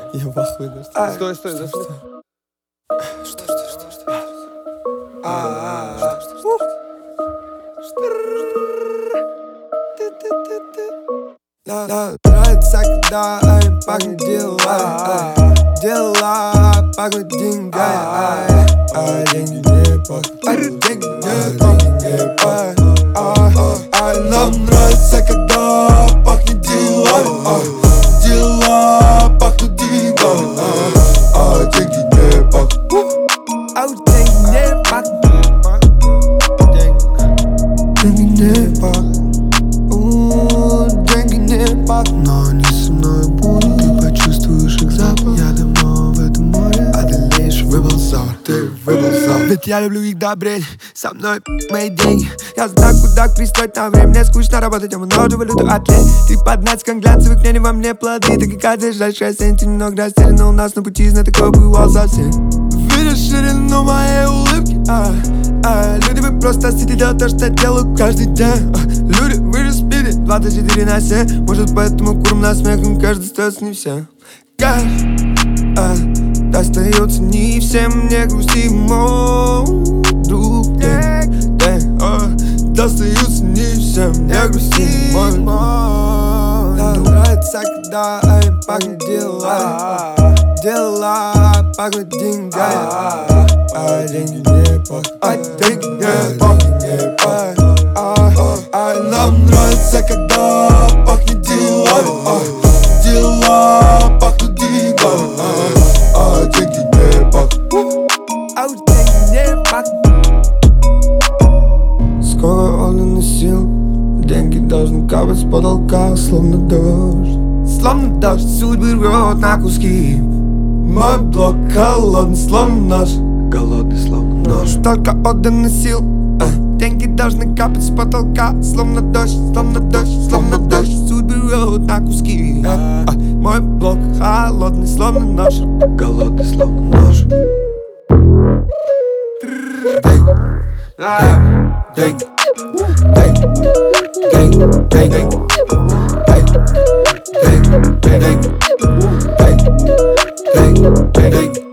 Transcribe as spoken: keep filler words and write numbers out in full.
Я в ахуе, да. А, Стой, стой, что, зашли. Что, что, что, что? А, Нам нравится, когда пахнет дела, дела пахнут деньгами, а деньги не пахнут, а деньги не пахнут. Нам нравится, когда пахнет делами, дела пахнут деньгами, а деньги не пахнут, а деньги не пахнут, деньги не пахнут. Но они со мной будут. Ты почувствуешь их запах. Я давно в этом море. Одолеешь выползал. Ты выползал. Ведь я люблю их добрень. Со мной мои деньги. Я знаю, куда пристроить на время. Мне скучно работать, я много валюту отлей. Ты под натиском глянцевых мнений во мне плоды. Так и каждый ближайший осень. Ты немного растерян, но у нас на пути знатоков бывал совсем. Видишь ширину моей улыбки, а, а, люди, вы просто сидите, делать то, что делаю каждый день, а, люди, вы же спите двадцать четыре на семь. Может, поэтому куром на смехом каждый остается не всем. Каждый, а, достается не всем. Не грусти, мой друг, день, день, а, достаются не всем. Не грусти, мой друг. Нам нравится, когда пахнет дела, дела пахнут деньгами, а деньги не пахнут, а деньги не пахнут. Нам нравится, когда пахнет делами, дела пахнут деньгами, а деньги не пахнут, а деньги не пахнут. Скоро он носил, деньги должны капать с потолка, словно дождь. Словно дождь судьбы рвет на куски. Мой блок холодный, словно нож. Голодный, словно нож. Только отданный сил, а, деньги должны капать с потолка, словно дождь, словно дождь, словно дождь. Судьбы рвет на куски, а, а, мой блок холодный, словно нож. Голодный, словно нож. Деньги, деньги, деньги, деньги, деньги, деньги, деньги, деньги, деньги, деньги, деньги.